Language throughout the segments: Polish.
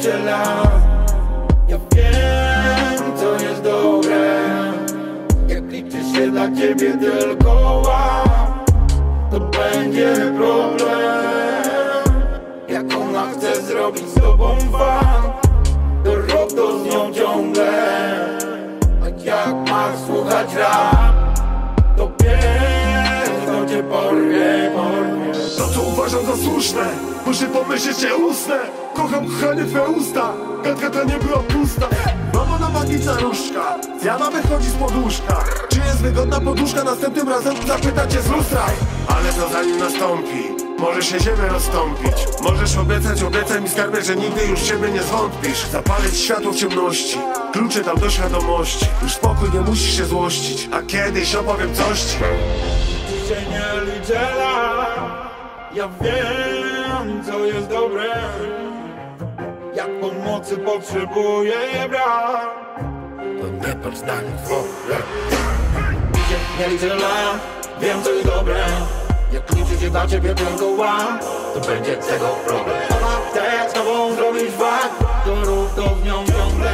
liczę lat. Ja wiem, co jest dobre. Jak liczy się dla ciebie tylko łap, to będzie problem. Jak ona chce zrobić z tobą fan, to rok to z nią ciągle. A jak masz słuchać rap, to pies to cię porwie. To co uważam za słuszne, muszę pomyśleć, że usnę. Kocham kochanie twoje usta, gadka ta nie była pusta. Mamo na magiczna różdżka, zjada wychodzi z poduszka. Czy jest wygodna poduszka? Następnym razem zapytacie z lustra. Ale to zanim nastąpi, może się ziemię rozstąpić. Możesz obiecaj mi skarbie, że nigdy już ciebie nie zwątpisz. Zapalić światło w ciemności, klucze tam do świadomości. Już spokój, nie musisz się złościć, a kiedyś opowiem coś ci. Dzisiaj nie liczę lat. Ja wiem, co jest dobre. Jak pomocy potrzebuję brak, to nie patrz na nic w ogóle. Dzisiaj nie liczę lat. Wiem, co jest dobre. Jak liczy się dla ciebie tylko łap, to będzie tego problem. Ona chce z tobą zrobić wad, to rób to z nią ciągle.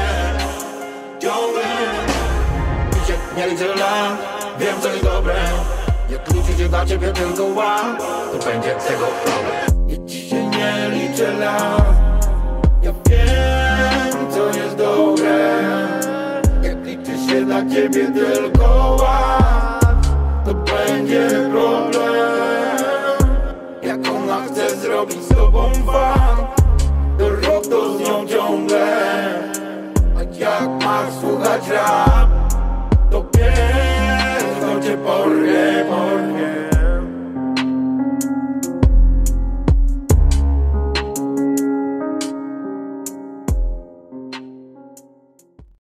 Dzisiaj nie liczę lat. Wiem, co jest dobre. Jak liczy się dla ciebie tylko łap, to będzie tego problem. Ja dzisiaj nie liczę lat. Ja wiem, co jest dobre. Jak liczy się dla ciebie tylko łap, to będzie problem. Jak ona chce zrobić z tobą fan, to rok to z nią ciągle. A jak masz słuchać rap, to pies to cię porwie.